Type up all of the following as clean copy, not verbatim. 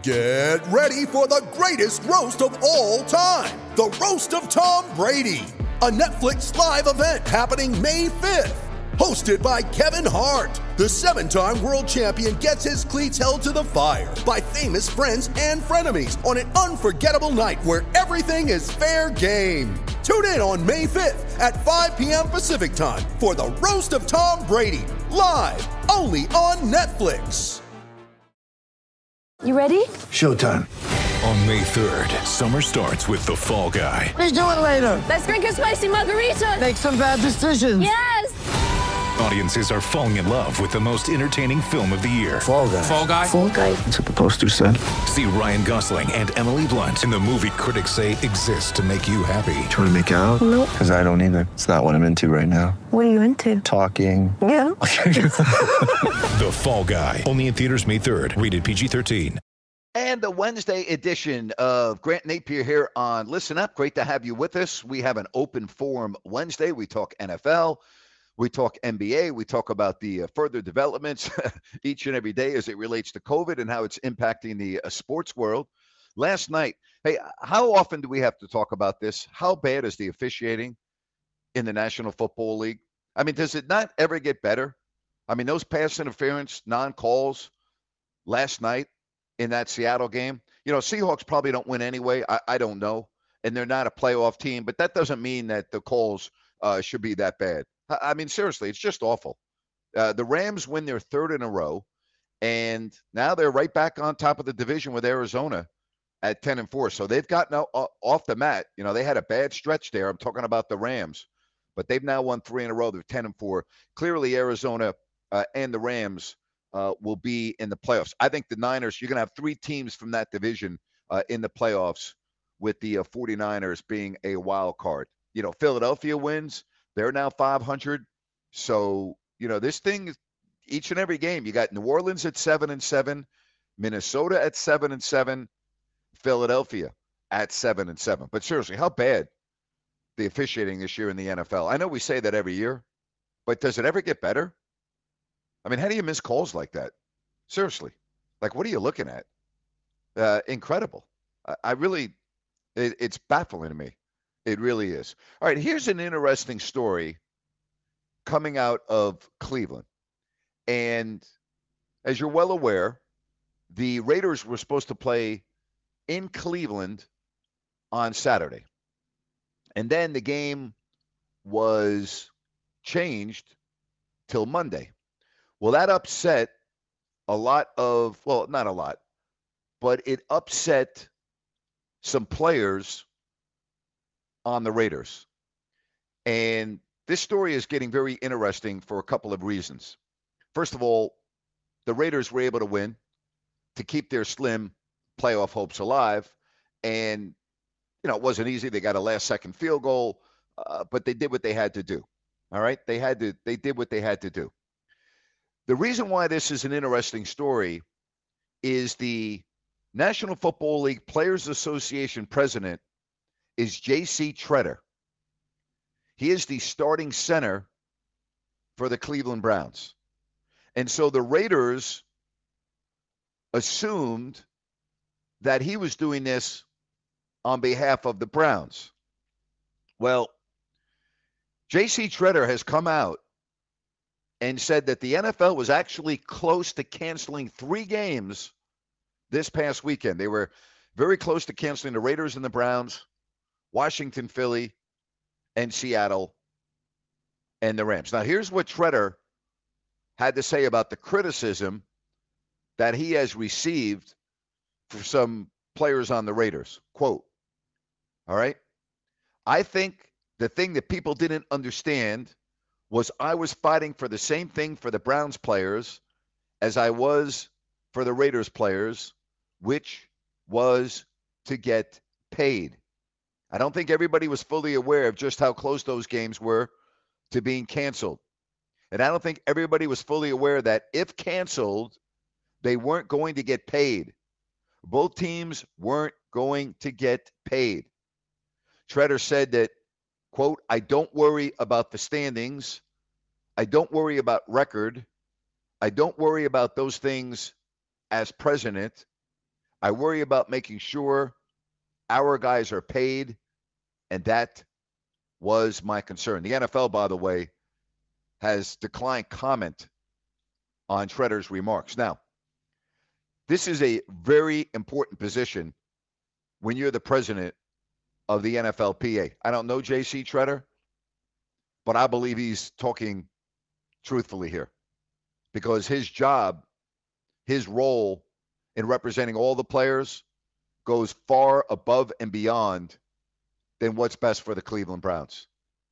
Get ready for the greatest roast of all time, the Roast of Tom Brady, a Netflix live event happening May 5th. Hosted by Kevin Hart, the 7-time world champion gets his cleats held to the fire by famous friends and frenemies on an unforgettable night where everything is fair game. Tune in on May 5th at 5 p.m. Pacific time for the Roast of Tom Brady, live only on Netflix. You ready? Showtime. On May 3rd, summer starts with The Fall Guy. Let's do it later. Let's drink a spicy margarita. Make some bad decisions. Yes! Audiences are falling in love with the most entertaining film of the year. Fall Guy. Fall Guy? Fall Guy. That's what the poster said. See Ryan Gosling and Emily Blunt in the movie critics say exists to make you happy. Trying to make it out? Nope. Because I don't either. It's not what I'm into right now. What are you into? Talking. Yeah. The Fall Guy. Only in theaters May 3rd. Rated PG-13. And the Wednesday edition of Grant Napier here on Listen Up. Great to have you with us. We have an open forum Wednesday. We talk NFL. We talk NBA. We talk about the further developments each and every day as it relates to COVID and how it's impacting the sports world. Last night, hey, how often do we have to talk about this? How bad is the officiating in the National Football League? I mean, does it not ever get better? I mean, those pass interference, non-calls last night in that Seattle game. You know, Seahawks probably don't win anyway. I don't know. And they're not a playoff team, but that doesn't mean that the calls should be that bad. I mean, seriously, it's just awful. The Rams win their third in a row, and now they're right back on top of the division with Arizona at 10-4. So they've gotten off the mat. You know, they had a bad stretch there. I'm talking about the Rams, but they've now won 3 in a row. They're 10-4. Clearly, Arizona and the Rams will be in the playoffs. I think the Niners, you're going to have 3 teams from that division in the playoffs, with the 49ers being a wild card. You know, Philadelphia wins. They're now 500. So, you know, this thing, each and every game, you got New Orleans at 7-7, Minnesota at 7-7, Philadelphia at 7-7. But seriously, how bad the officiating this year in the NFL? I know we say that every year, but does it ever get better? I mean, how do you miss calls like that? Seriously. Like, what are you looking at? Incredible. It's baffling to me. It really is. All right, here's an interesting story coming out of Cleveland. And as you're well aware, the Raiders were supposed to play in Cleveland on Saturday. And then the game was changed till Monday. Well, that upset a lot of, well, not a lot, but it upset some players on the Raiders. And this story is getting very interesting for a couple of reasons. First of all, the Raiders were able to win to keep their slim playoff hopes alive. And, you know, it wasn't easy. They got a last-second field goal, but they did what they had to do. All right? They did what they had to do. The reason why this is an interesting story is the National Football League Players Association president is J.C. Tretter. He is the starting center for the Cleveland Browns. And so the Raiders assumed that he was doing this on behalf of the Browns. Well, J.C. Tretter has come out and said that the NFL was actually close to canceling 3 games this past weekend. They were very close to canceling the Raiders and the Browns, Washington, Philly, and Seattle, and the Rams. Now, here's what Tretter had to say about the criticism that he has received for some players on the Raiders. Quote, all right, I think the thing that people didn't understand was I was fighting for the same thing for the Browns players as I was for the Raiders players, which was to get paid. I don't think everybody was fully aware of just how close those games were to being canceled. And I don't think everybody was fully aware that if canceled, they weren't going to get paid. Both teams weren't going to get paid. Tretter said that, quote, I don't worry about the standings. I don't worry about record. I don't worry about those things as president. I worry about making sure our guys are paid, and that was my concern. The NFL, by the way, has declined comment on Shredder's remarks. Now, this is a very important position when you're the president of the NFLPA. I don't know J.C. Shredder, but I believe he's talking truthfully here because his job, his role in representing all the players goes far above and beyond than what's best for the Cleveland Browns.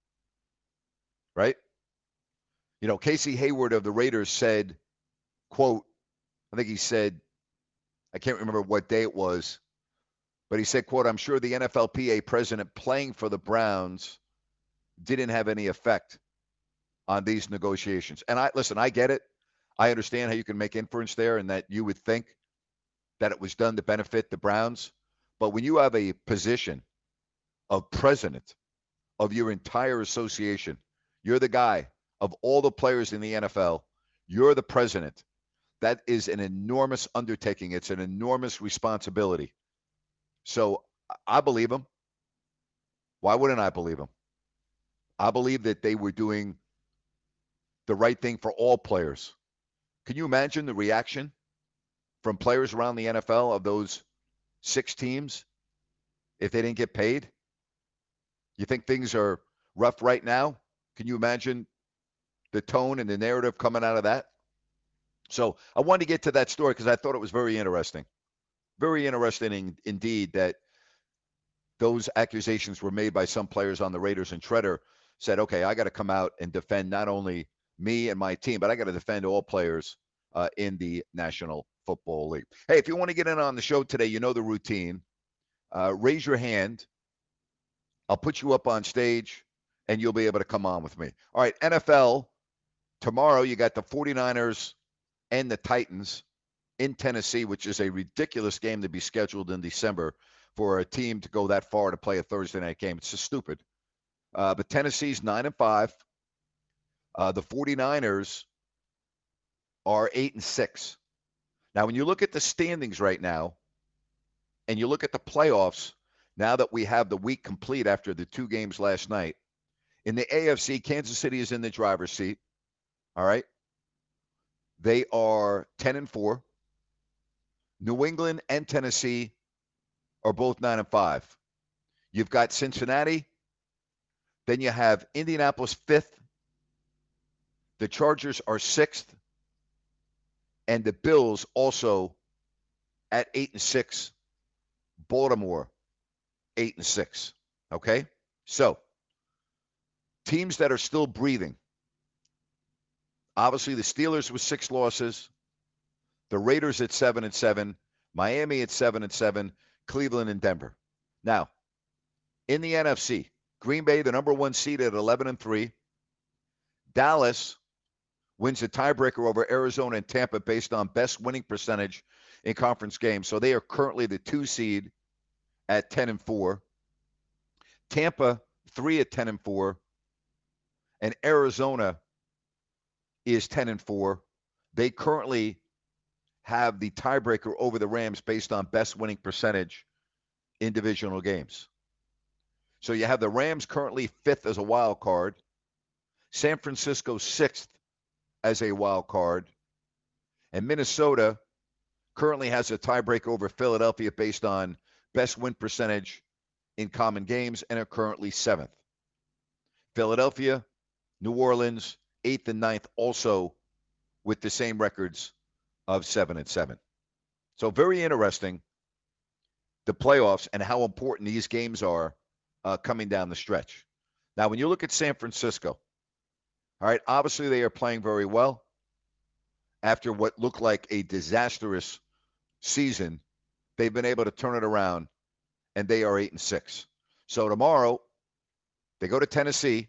Right? You know, Casey Hayward of the Raiders said, quote, I think he said, I can't remember what day it was, but he said, quote, I'm sure the NFLPA president playing for the Browns didn't have any effect on these negotiations. And I get it. I understand how you can make inference there and that you would think that it was done to benefit the Browns. But when you have a position of president of your entire association, you're the guy of all the players in the NFL, you're the president. That is an enormous undertaking. It's an enormous responsibility. So I believe him. Why wouldn't I believe him? I believe that they were doing the right thing for all players. Can you imagine the reaction from players around the NFL of those 6 teams if they didn't get paid? You think things are rough right now? Can you imagine the tone and the narrative coming out of that? So I wanted to get to that story because I thought it was very interesting. Very interesting indeed that those accusations were made by some players on the Raiders, and Shredder said, okay, I got to come out and defend not only me and my team, but I got to defend all players in the National Football League. Hey, if you want to get in on the show today, you know the routine. Raise your hand. I'll put you up on stage, and you'll be able to come on with me. All right, NFL, tomorrow you got the 49ers and the Titans in Tennessee, which is a ridiculous game to be scheduled in December for a team to go that far to play a Thursday night game. It's just stupid. But Tennessee's 9-5. The 49ers are 8-6. Now, when you look at the standings right now, and you look at the playoffs, now that we have the week complete after the 2 games last night, in the AFC, Kansas City is in the driver's seat. All right? They are 10-4. New England and Tennessee are both 9-5. You've got Cincinnati. Then you have Indianapolis 5th. The Chargers are 6th. And the Bills also at 8-6. Baltimore, 8-6. Okay? So, teams that are still breathing. Obviously, the Steelers with 6 losses. The Raiders at 7-7. Miami at 7-7. Cleveland and Denver. Now, in the NFC, Green Bay, the number 1 seed at 11-3. Dallas wins a tiebreaker over Arizona and Tampa based on best winning percentage in conference games. So they are currently the 2 seed at 10-4. Tampa, 3 at 10-4. And Arizona is 10-4. They currently have the tiebreaker over the Rams based on best winning percentage in divisional games. So you have the Rams currently 5th as a wild card. San Francisco 6th as a wild card. And Minnesota currently has a tiebreaker over Philadelphia based on best win percentage in common games and are currently 7th. Philadelphia, New Orleans, 8th and 9th, also with the same records of 7-7. So very interesting, the playoffs and how important these games are coming down the stretch. Now, when you look at San Francisco, all right, obviously they are playing very well. After what looked like a disastrous season, they've been able to turn it around, and they are 8-6. So tomorrow, they go to Tennessee.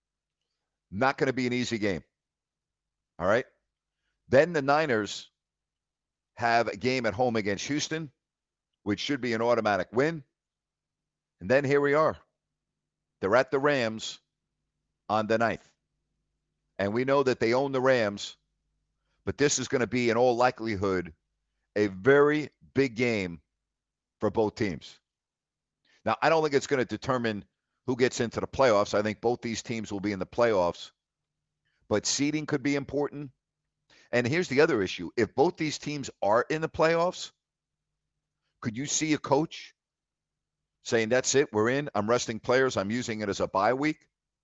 Not going to be an easy game. All right? Then the Niners have a game at home against Houston, which should be an automatic win. And then here we are. They're at the Rams on the 9th. And we know that they own the Rams, but this is going to be, in all likelihood, a very big game for both teams. Now, I don't think it's going to determine who gets into the playoffs. I think both these teams will be in the playoffs, but seeding could be important. And here's the other issue. If both these teams are in the playoffs, could you see a coach saying, that's it, we're in, I'm resting players, I'm using it as a bye week?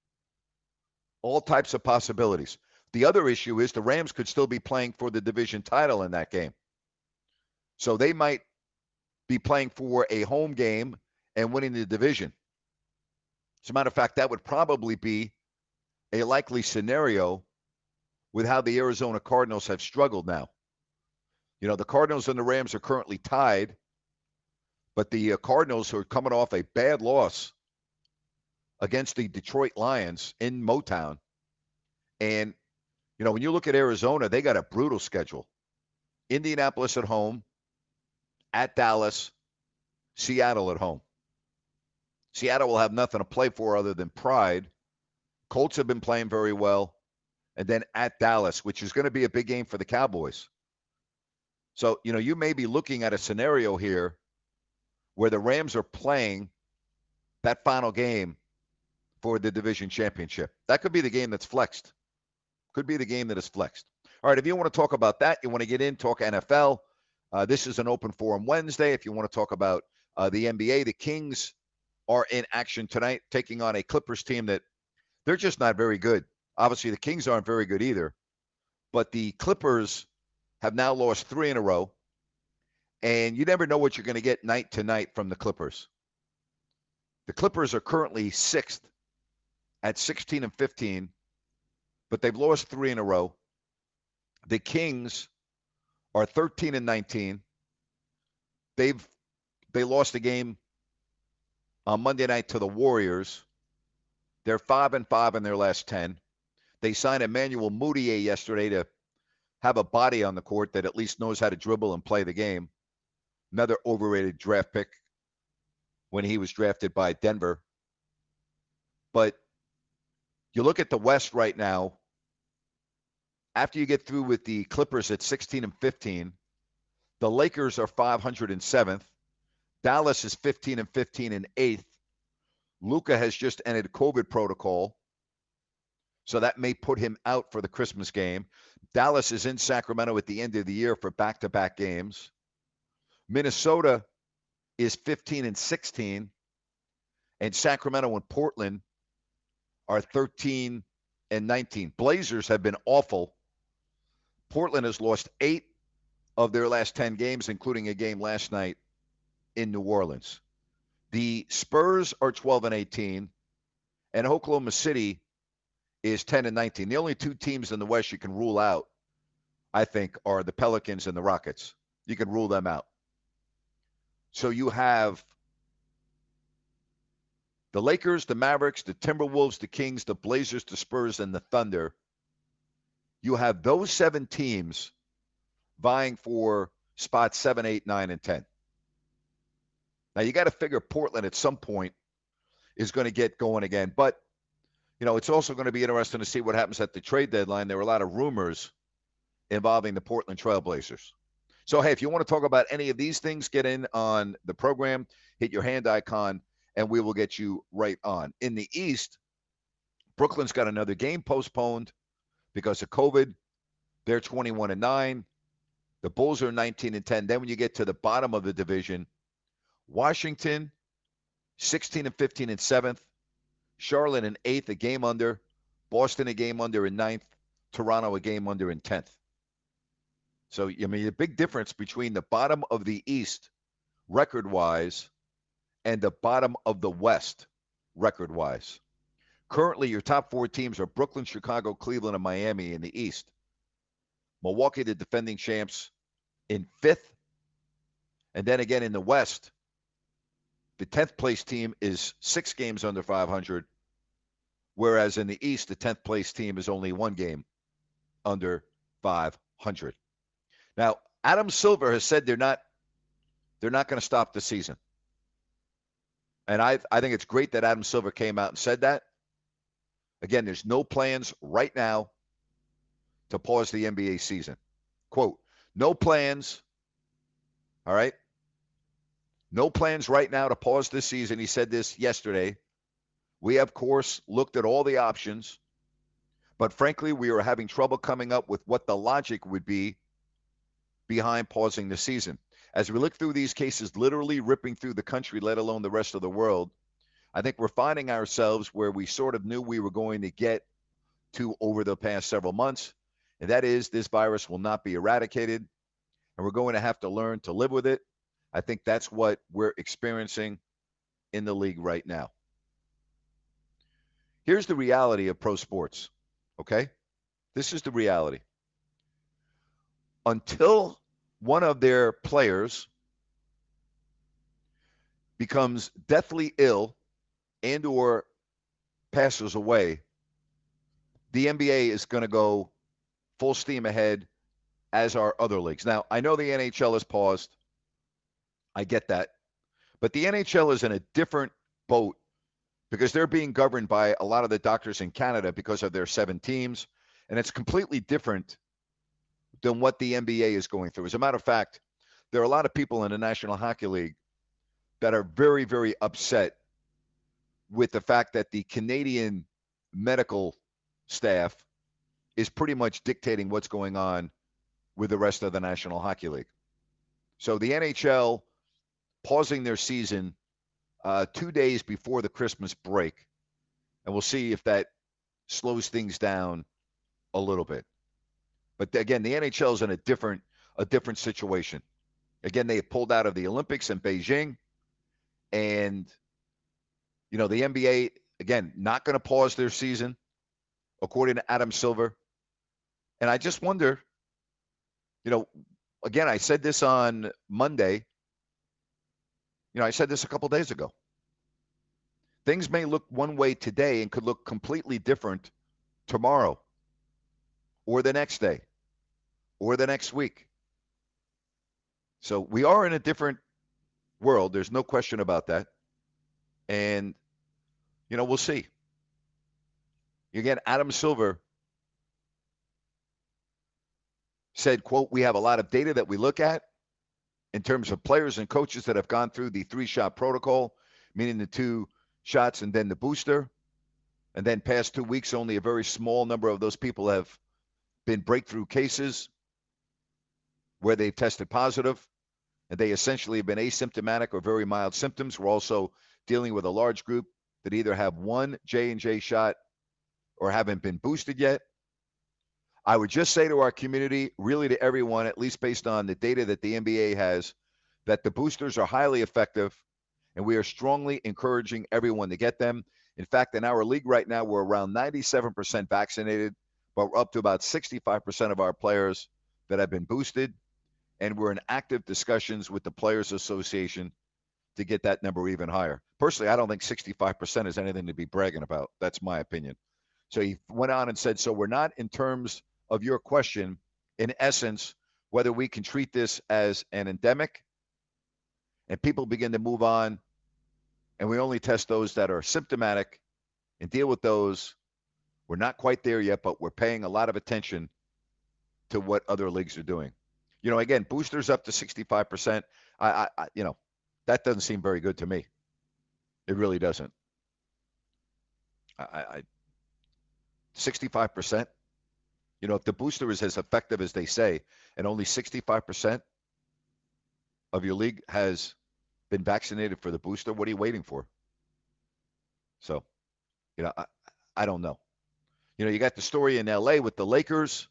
All types of possibilities. The other issue is the Rams could still be playing for the division title in that game. So they might be playing for a home game and winning the division. As a matter of fact, that would probably be a likely scenario with how the Arizona Cardinals have struggled now. You know, the Cardinals and the Rams are currently tied, but the Cardinals are coming off a bad loss against the Detroit Lions in Motown. And, you know, when you look at Arizona, they got a brutal schedule. Indianapolis at home, at Dallas, Seattle at home. Seattle will have nothing to play for other than pride. Colts have been playing very well. And then at Dallas, which is going to be a big game for the Cowboys. So, you know, you may be looking at a scenario here where the Rams are playing that final game for the division championship. That could be the game that's flexed. Could be the game that is flexed. All right, if you want to talk about that, you want to get in, talk NFL, this is an open forum Wednesday. If you want to talk about the NBA, the Kings are in action tonight, taking on a Clippers team that they're just not very good. Obviously, the Kings aren't very good either. But the Clippers have now lost 3 in a row. And you never know what you're going to get night to night from the Clippers. The Clippers are currently 6th at 16-15, but they've lost 3 in a row. The Kings are 13-19. They lost a game on Monday night to the Warriors. They're 5-5 in their last 10. They signed Emmanuel Mudiay yesterday to have a body on the court that at least knows how to dribble and play the game. Another overrated draft pick when he was drafted by Denver. But you look at the West right now, after you get through with the Clippers at 16-15, the Lakers are 507th. Dallas is 15-15 in 8th. Luka has just entered COVID protocol, so that may put him out for the Christmas game. Dallas is in Sacramento at the end of the year for back-to-back games. Minnesota is 15-16, and Sacramento and Portland are 13-19. Blazers have been awful. Portland has lost 8 of their last 10 games, including a game last night in New Orleans. The Spurs are 12-18, and Oklahoma City is 10-19. The only 2 teams in the West you can rule out, I think, are the Pelicans and the Rockets. You can rule them out. So you have the Lakers, the Mavericks, the Timberwolves, the Kings, the Blazers, the Spurs, and the Thunder. You have those 7 teams vying for spots 7, 8, 9, and 10. Now, you got to figure Portland at some point is going to get going again. But, you know, it's also going to be interesting to see what happens at the trade deadline. There were a lot of rumors involving the Portland Trailblazers. So, hey, if you want to talk about any of these things, get in on the program, hit your hand icon, and we will get you right on. In the East, Brooklyn's got another game postponed because of COVID. They're 21-9. The Bulls are 19-10. Then when you get to the bottom of the division, Washington, 16-15 in 7th. Charlotte in 8th, a game under. Boston, a game under in 9th. Toronto, a game under in 10th. So, I mean, a big difference between the bottom of the East, record-wise, and the bottom of the West, record-wise. Currently, your top 4 teams are Brooklyn, Chicago, Cleveland, and Miami in the East. Milwaukee, the defending champs, in 5th. And then again in the West, the 10th place team is 6 games under 500, whereas in the East, the 10th place team is only 1 game under 500. Now, Adam Silver has said they're not going to stop the season. And I think it's great that Adam Silver came out and said that. Again, there's no plans right now to pause the NBA season. Quote, no plans, all right, No plans right now to pause this season. He said this yesterday. We, of course, looked at all the options, but frankly, we are having trouble coming up with what the logic would be behind pausing the season. As we look through these cases literally ripping through the country, let alone the rest of the world, I think we're finding ourselves where we sort of knew we were going to get to over the past several months, and that is this virus will not be eradicated, and we're going to have to learn to live with it. I think that's what we're experiencing in the league right now. Here's the reality of pro sports, okay? This is the reality. Until one of their players becomes deathly ill and or passes away, the NBA is going to go full steam ahead, as are other leagues. Now, I know the NHL has paused. I get that. But the NHL is in a different boat because they're being governed by a lot of the doctors in Canada because of their 7 teams. And it's completely different than what the NBA is going through. As a matter of fact, there are a lot of people in the National Hockey League that are very, very upset with the fact that the Canadian medical staff is pretty much dictating what's going on with the rest of the National Hockey League. So the NHL pausing their season 2 days before the Christmas break, and we'll see if that slows things down a little bit. But again, the NHL is in a different situation. Again, they pulled out of the Olympics in Beijing, and the NBA again not going to pause their season, according to Adam Silver. And I just wonder, again, I said this on Monday. I said this a couple days ago. Things may look one way today and could look completely different tomorrow or the next day or the next week. So we are in a different world. There's no question about that. And, we'll see. Again, Adam Silver said, quote, "We have a lot of data that we look at in terms of players and coaches that have gone through the 3-shot protocol, meaning the 2 shots and then the booster. And then past 2 weeks, only a very small number of those people have been breakthrough cases where they've tested positive, and they essentially have been asymptomatic or very mild symptoms. We're also dealing with a large group that either have 1 J&J shot or haven't been boosted yet. I would just say to our community, really to everyone, at least based on the data that the NBA has, that the boosters are highly effective, and we are strongly encouraging everyone to get them. In fact, in our league right now, we're around 97% vaccinated, but we're up to about 65% of our players that have been boosted, and we're in active discussions with the Players Association to get that number even higher. Personally, I don't think 65% is anything to be bragging about. That's my opinion. So he went on and said, so we're not, in terms of your question, in essence, whether we can treat this as an endemic and people begin to move on and we only test those that are symptomatic and deal with those. We're not quite there yet, but we're paying a lot of attention to what other leagues are doing. Again, boosters up to 65%. That doesn't seem very good to me. It really doesn't. 65%. If the booster is as effective as they say, and only 65% of your league has been vaccinated for the booster, what are you waiting for? So, I don't know. You got the story in LA with the Lakers.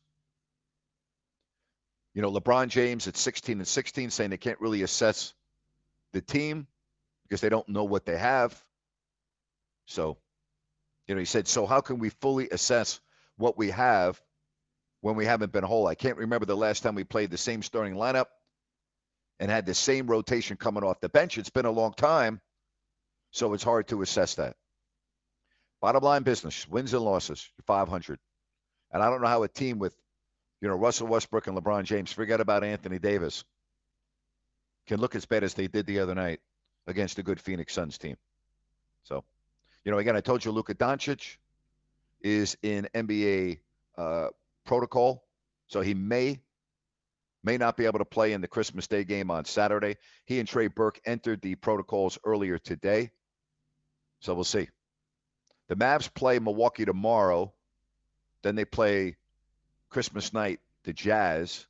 LeBron James at 16-16 saying they can't really assess the team because they don't know what they have. So, he said, so how can we fully assess what we have when we haven't been whole? I can't remember the last time we played the same starting lineup and had the same rotation coming off the bench. It's been a long time, so it's hard to assess that. Bottom line business, wins and losses, 500. And I don't know how a team with, Russell Westbrook and LeBron James, forget about Anthony Davis, can look as bad as they did the other night against a good Phoenix Suns team. So, again, I told you Luka Doncic is in NBA protocol, so he may may not be able to play in the Christmas Day game on Saturday. He and Trey Burke entered the protocols earlier today. So we'll see. The Mavs play Milwaukee tomorrow. Then they play Christmas night, the Jazz.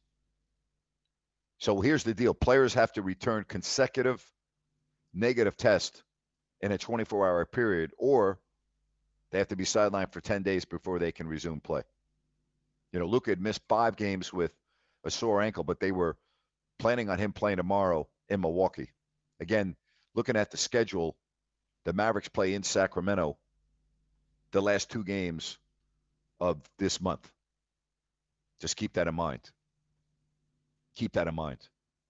So here's the deal. Players have to return consecutive negative tests in a 24-hour period, or they have to be sidelined for 10 days before they can resume play. You know, Luka had missed 5 games with a sore ankle, but they were planning on him playing tomorrow in Milwaukee. Again, looking at the schedule, the Mavericks play in Sacramento the last 2 games of this month. Just keep that in mind. Keep that in mind.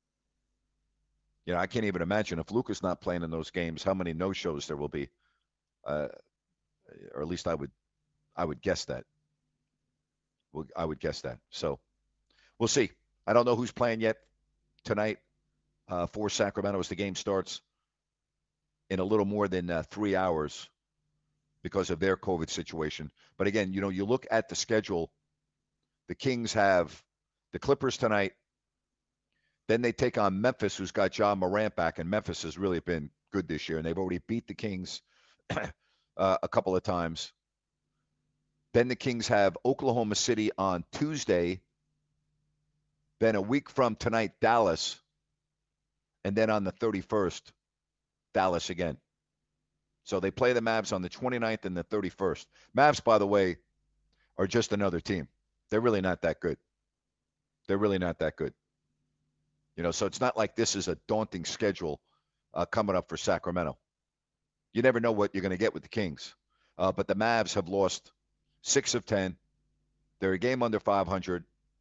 You know, I can't even imagine if Luka's not playing in those games, how many no-shows there will be. Or at least I would guess that. I would guess that. So we'll see. I don't know who's playing yet tonight for Sacramento as the game starts in a little more than 3 hours because of their COVID situation. But again, you know, you look at the schedule, the Kings have the Clippers tonight. Then they take on Memphis, who's got Ja Morant back, and Memphis has really been good this year, and they've already beat the Kings a couple of times. Then the Kings have Oklahoma City on Tuesday. Then a week from tonight, Dallas. And then on the 31st, Dallas again. So they play the Mavs on the 29th and the 31st. Mavs, by the way, are just another team. They're really not that good. They're really not that good. You know, so it's not like this is a daunting schedule coming up for Sacramento. You never know what you're going to get with the Kings. But the Mavs have lost 6 of 10. They're a game under 500.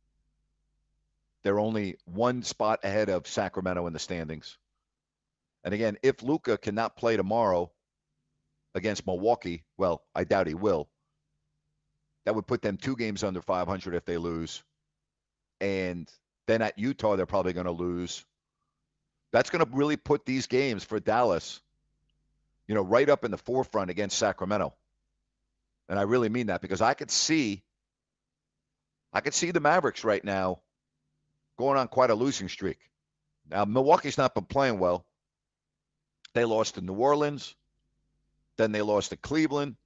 They're only 1 spot ahead of Sacramento in the standings. And again, if Luka cannot play tomorrow against Milwaukee, well, I doubt he will. That would put them 2 games under 500 if they lose. And then at Utah, they're probably going to lose. That's going to really put these games for Dallas, you know, right up in the forefront against Sacramento. And I really mean that because I could see the Mavericks right now going on quite a losing streak. Now, Milwaukee's not been playing well. They lost to New Orleans. Then they lost to Cleveland.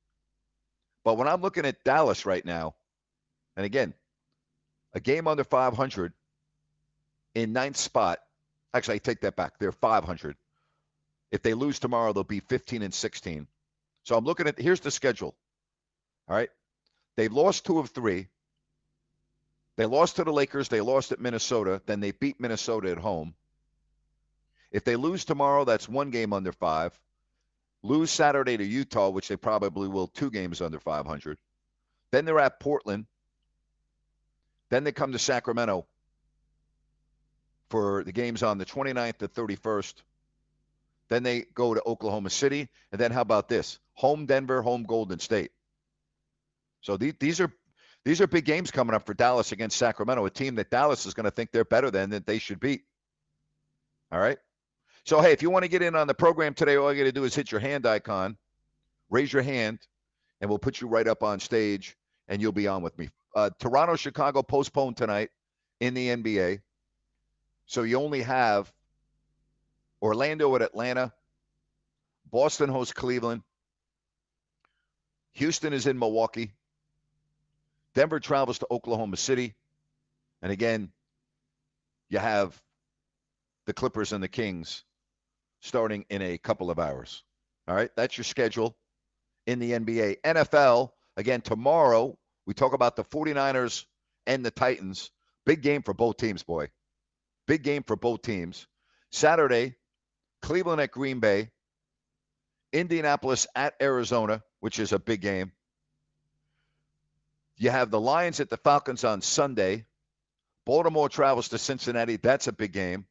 But when I'm looking at Dallas right now, and again, a game under 500 in 9th spot. Actually, I take that back. They're 500. If they lose tomorrow, they'll be 15-16. So I'm looking at, here's the schedule. All right. They've lost 2 of 3. They lost to the Lakers. They lost at Minnesota. Then they beat Minnesota at home. If they lose tomorrow, that's 1 game under 5. Lose Saturday to Utah, which they probably will, 2 games under 500. Then they're at Portland. Then they come to Sacramento for the games on the 29th to 31st. Then they go to Oklahoma City. And then how about this? Home Denver, home Golden State. So these are big games coming up for Dallas against Sacramento, a team that Dallas is going to think they're better than, that they should beat. All right? So, hey, if you want to get in on the program today, all you got to do is hit your hand icon, raise your hand, and we'll put you right up on stage, and you'll be on with me. Toronto, Chicago postponed tonight in the NBA. So you only have Orlando at Atlanta. Boston hosts Cleveland. Houston is in Milwaukee. Denver travels to Oklahoma City. And again, you have the Clippers and the Kings starting in a couple of hours. All right, that's your schedule in the NBA. NFL, again, tomorrow, we talk about the 49ers and the Titans. Big game for both teams, boy. Big game for both teams. Saturday, Cleveland at Green Bay. Indianapolis at Arizona, which is a big game. You have the Lions at the Falcons on Sunday. Baltimore travels to Cincinnati. That's a big game.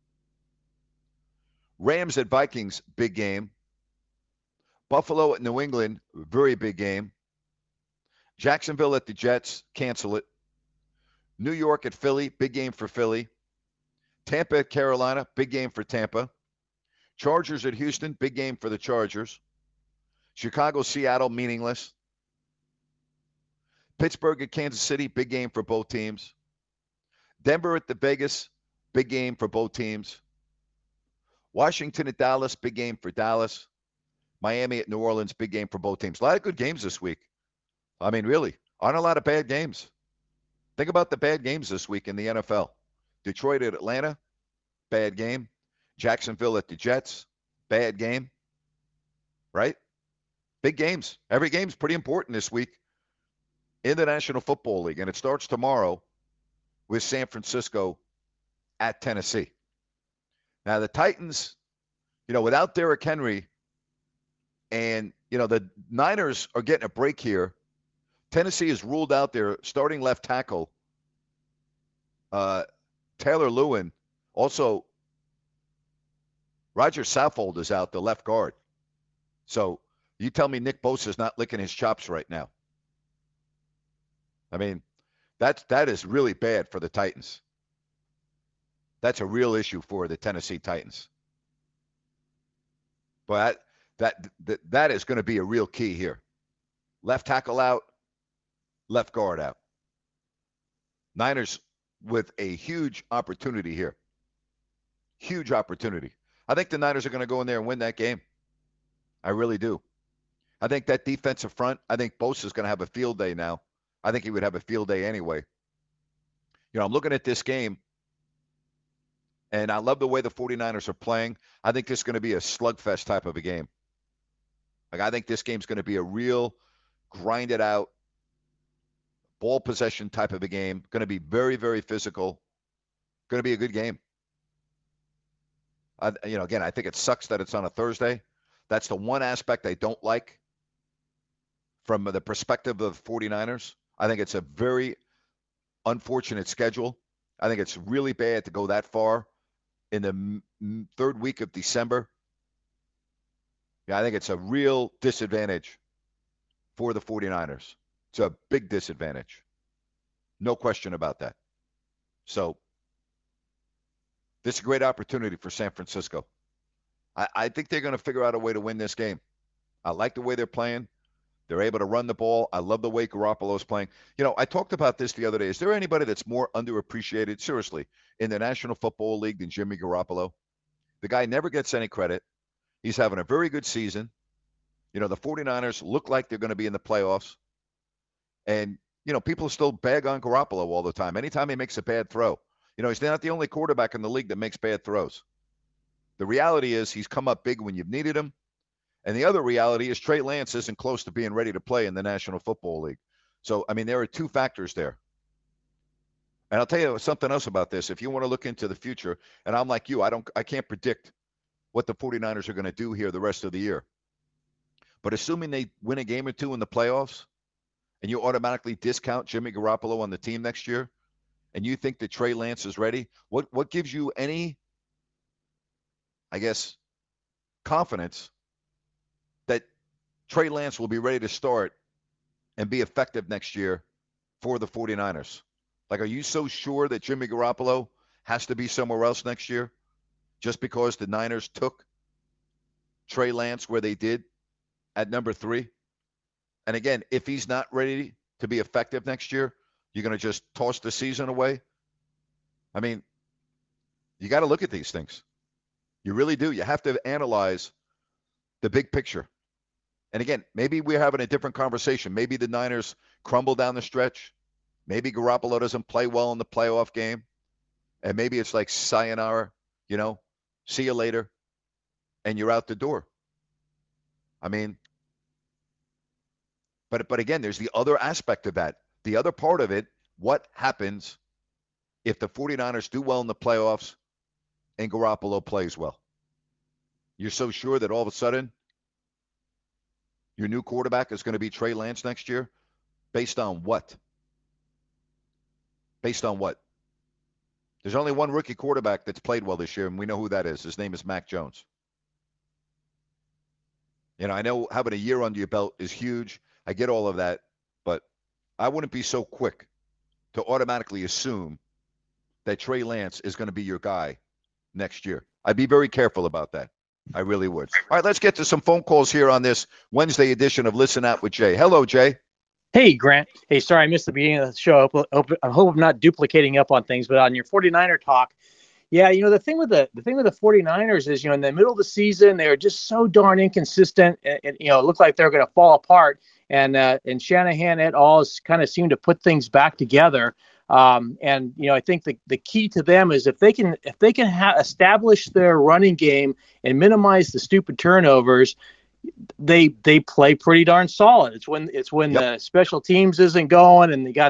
Rams at Vikings, big game. Buffalo at New England, very big game. Jacksonville at the Jets, cancel it. New York at Philly, big game for Philly. Tampa at Carolina, big game for Tampa. Chargers at Houston, big game for the Chargers. Chicago, Seattle, meaningless. Pittsburgh at Kansas City, big game for both teams. Denver at the Vegas, big game for both teams. Washington at Dallas, big game for Dallas. Miami at New Orleans, big game for both teams. A lot of good games this week. I mean, really, aren't a lot of bad games. Think about the bad games this week in the NFL. Detroit at Atlanta, bad game. Jacksonville at the Jets, bad game. Right? Big games. Every game's pretty important this week in the National Football League, and it starts tomorrow with San Francisco at Tennessee. Now, the Titans, without Derrick Henry, and, the Niners are getting a break here. Tennessee has ruled out their starting left tackle, Taylor Lewin. Also, Roger Saffold is out, the left guard. So you tell me Nick Bosa's not licking his chops right now. I mean, that is really bad for the Titans. That's a real issue for the Tennessee Titans. But that is going to be a real key here. Left tackle out, left guard out. Niners with a huge opportunity here. Huge opportunity. I think the Niners are going to go in there and win that game. I really do. I think that defensive front, I think Bosa's going to have a field day now. I think he would have a field day anyway. I'm looking at this game, and I love the way the 49ers are playing. I think this is going to be a slugfest type of a game. I think this game's going to be a real grinded out ball possession type of a game. Going to be very, very physical. Going to be a good game. Again, I think it sucks that it's on a Thursday. That's the one aspect I don't like from the perspective of the 49ers. I think it's a very unfortunate schedule. I think it's really bad to go that far in the third week of December. Yeah, I think it's a real disadvantage for the 49ers. It's a big disadvantage. No question about that. So this is a great opportunity for San Francisco. I think they're going to figure out a way to win this game. I like the way they're playing. They're able to run the ball. I love the way Garoppolo's playing. I talked about this the other day. Is there anybody that's more underappreciated, seriously, in the National Football League than Jimmy Garoppolo? The guy never gets any credit. He's having a very good season. The 49ers look like they're going to be in the playoffs. And, people still bag on Garoppolo all the time. Anytime he makes a bad throw. He's not the only quarterback in the league that makes bad throws. The reality is he's come up big when you've needed him. And the other reality is Trey Lance isn't close to being ready to play in the National Football League. So, there are two factors there. And I'll tell you something else about this. If you want to look into the future, and I'm like you, I can't predict what the 49ers are going to do here the rest of the year. But assuming they win a game or two in the playoffs, and you automatically discount Jimmy Garoppolo on the team next year, and you think that Trey Lance is ready, what gives you any, confidence that Trey Lance will be ready to start and be effective next year for the 49ers? Are you so sure that Jimmy Garoppolo has to be somewhere else next year just because the Niners took Trey Lance where they did at number 3? And again, if he's not ready to be effective next year, you're going to just toss the season away? You got to look at these things. You really do. You have to analyze the big picture. And again, maybe we're having a different conversation. Maybe the Niners crumble down the stretch. Maybe Garoppolo doesn't play well in the playoff game. And maybe it's like sayonara, see you later, and you're out the door. But again, there's the other aspect of that. The other part of it, what happens if the 49ers do well in the playoffs and Garoppolo plays well? You're so sure that all of a sudden your new quarterback is going to be Trey Lance next year? Based on what? Based on what? There's only one rookie quarterback that's played well this year, and we know who that is. His name is Mac Jones. I know having a year under your belt is huge. I get all of that, but I wouldn't be so quick to automatically assume that Trey Lance is going to be your guy next year. I'd be very careful about that. I really would. All right, let's get to some phone calls here on this Wednesday edition of Listen Out with Jay. Hello, Jay. Hey, Grant. Hey, sorry I missed the beginning of the show. I hope I'm not duplicating up on things, but on your 49er talk, yeah, the thing with the 49ers is, in the middle of the season, they're just so darn inconsistent, and it looked like they're going to fall apart. And Shanahan et al. Kind of seemed to put things back together. I think the key to them is if they can establish their running game and minimize the stupid turnovers, they play pretty darn solid. It's when the special teams isn't going, and we had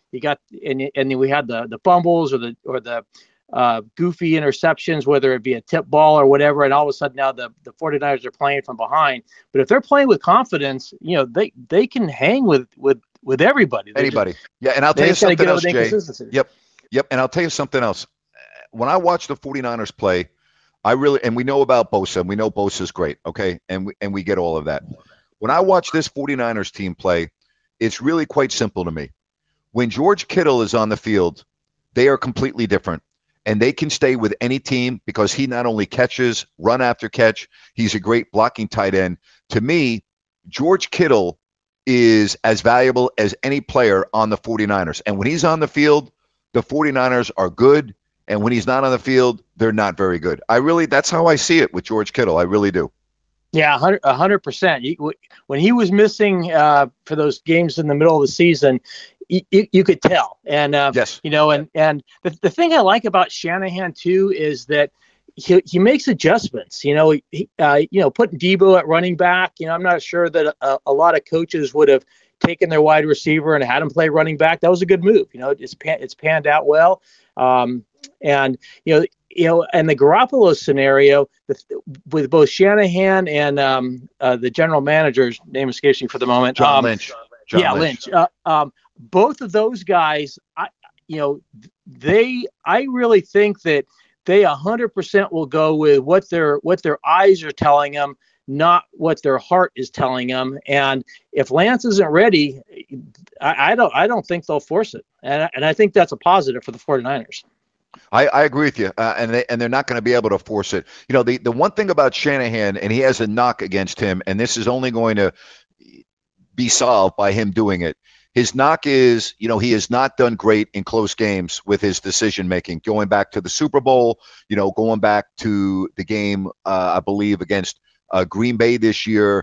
the fumbles or the goofy interceptions, whether it be a tip ball or whatever, and all of a sudden now the 49ers are playing from behind. But if they're playing with confidence, they can hang with everybody. Anybody. And I'll tell you something else, Jay. Yep. And I'll tell you something else. When I watch the 49ers play, and we know about Bosa, and we know Bosa's great, okay? And we get all of that. When I watch this 49ers team play, it's really quite simple to me. When George Kittle is on the field, they are completely different. And they can stay with any team because he not only catches, run after catch, he's a great blocking tight end. To me, George Kittle is as valuable as any player on the 49ers. And when he's on the field, the 49ers are good. And when he's not on the field, they're not very good. That's how I see it with George Kittle. I really do. Yeah, 100%. When he was missing for those games in the middle of the season, you could tell. And, yes. And the thing I like about Shanahan, too, is that he makes adjustments. Putting Debo at running back, I'm not sure that a lot of coaches would have taken their wide receiver and had him play running back. That was a good move. It's panned out well. And the Garoppolo scenario with both Shanahan and the general manager's name escapes me for the moment. John Lynch. Lynch. Both of those guys, I really think that they 100% will go with what their eyes are telling them, not what their heart is telling them. And if Lance isn't ready, I don't think they'll force it. And I think that's a positive for the 49ers. I agree with you, and they're not going to be able to force it. The one thing about Shanahan, and he has a knock against him, and this is only going to be solved by him doing it. His knock is, he has not done great in close games with his decision making. Going back to the Super Bowl, going back to the game, I believe against Green Bay this year.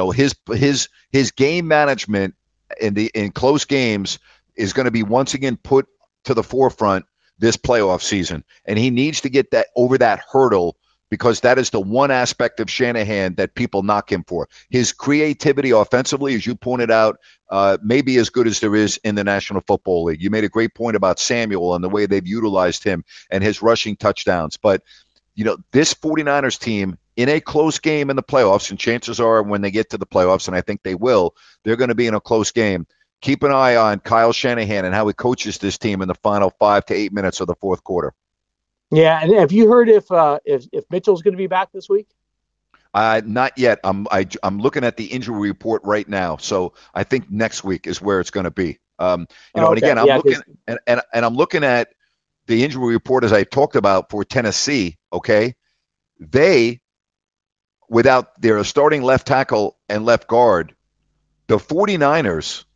His game management in close games is going to be once again put to the forefront this playoff season, and he needs to get that over that hurdle, because that is the one aspect of Shanahan that people knock him for. His creativity offensively, as you pointed out, may be as good as there is in the National Football League. You made a great point about Samuel and the way they've utilized him and his rushing touchdowns. But, this 49ers team in a close game in the playoffs, and chances are when they get to the playoffs, and I think they will, they're going to be in a close game. Keep an eye on Kyle Shanahan and how he coaches this team in the final 5 to 8 minutes of the fourth quarter. Yeah, and have you heard if Mitchell's going to be back this week? Not yet. I'm looking at the injury report right now, so I think next week is where it's going to be. And again, I'm looking at the injury report as I talked about for Tennessee. Okay, they, without their starting left tackle and left guard, the 49ers,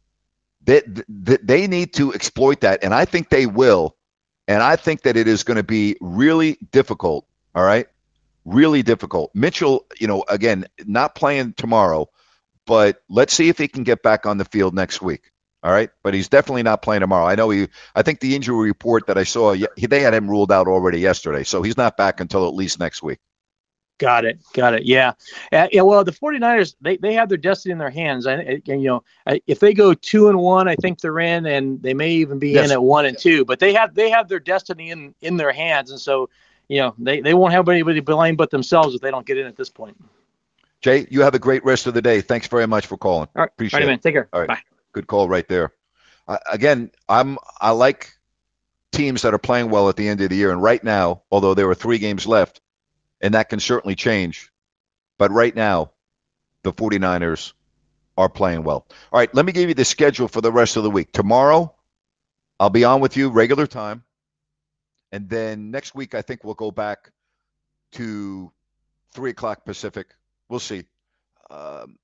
they need to exploit that, and I think they will. And I think that it is going to be really difficult, all right? Really difficult. Mitchell, again, not playing tomorrow, but let's see if he can get back on the field next week, all right? But he's definitely not playing tomorrow. I think the injury report that I saw, they had him ruled out already yesterday, so he's not back until at least next week. Got it. Yeah. Well, the 49ers, they have their destiny in their hands. And if they go 2-1, I think they're in, and they may even be in at 1-2. But they have their destiny in their hands, and so they won't have anybody to blame but themselves if they don't get in at this point. Jay, you have a great rest of the day. Thanks very much for calling. All right. Appreciate it. Man. Take care. All right. Bye. Good call right there. Again, I like teams that are playing well at the end of the year, and right now, although there are 3 games left, and that can certainly change. But right now, the 49ers are playing well. All right, let me give you the schedule for the rest of the week. Tomorrow, I'll be on with you regular time. And then next week, I think we'll go back to 3 o'clock Pacific. We'll see.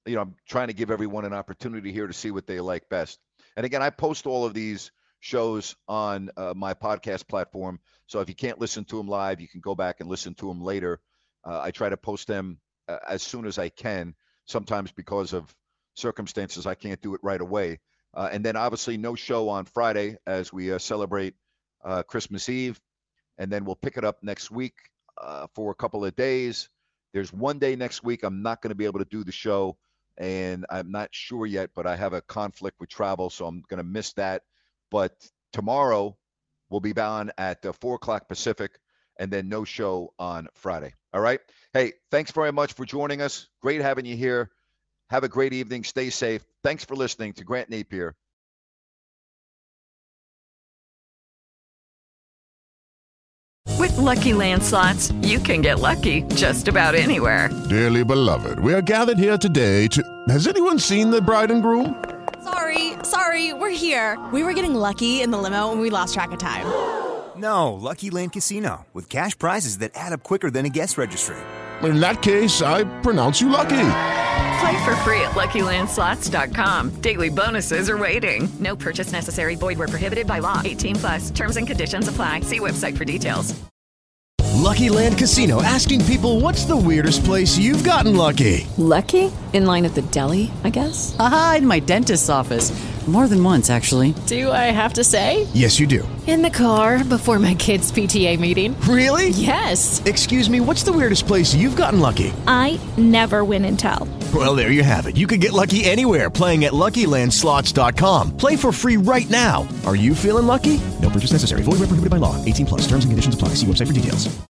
I'm trying to give everyone an opportunity here to see what they like best. And again, I post all of these shows on my podcast platform. So if you can't listen to them live, you can go back and listen to them later. I try to post them as soon as I can. Sometimes because of circumstances, I can't do it right away. And then obviously no show on Friday as we celebrate Christmas Eve. And then we'll pick it up next week for a couple of days. There's one day next week I'm not going to be able to do the show. And I'm not sure yet, but I have a conflict with travel, so I'm going to miss that. But tomorrow we'll be on at 4 o'clock Pacific, and then no show on Friday. All right? Hey, thanks very much for joining us. Great having you here. Have a great evening. Stay safe. Thanks for listening to Grant Napier. With Lucky Land Slots, you can get lucky just about anywhere. Dearly beloved, we are gathered here today to... Has anyone seen the bride and groom? Sorry, we're here. We were getting lucky in the limo and we lost track of time. No, Lucky Land Casino, with cash prizes that add up quicker than a guest registry. In that case, I pronounce you lucky. Play for free at LuckyLandSlots.com. Daily bonuses are waiting. No purchase necessary. Void where prohibited by law. 18+. Terms and conditions apply. See website for details. Lucky Land Casino, asking people, what's the weirdest place you've gotten lucky? Lucky? In line at the deli, I guess? Aha, in my dentist's office. More than once, actually. Do I have to say? Yes, you do. In the car before my kids' PTA meeting. Really? Yes. Excuse me, what's the weirdest place you've gotten lucky? I never win and tell. Well, there you have it. You can get lucky anywhere, playing at LuckyLandSlots.com. Play for free right now. Are you feeling lucky? No purchase necessary. Void where prohibited by law. 18+. Terms and conditions apply. See website for details.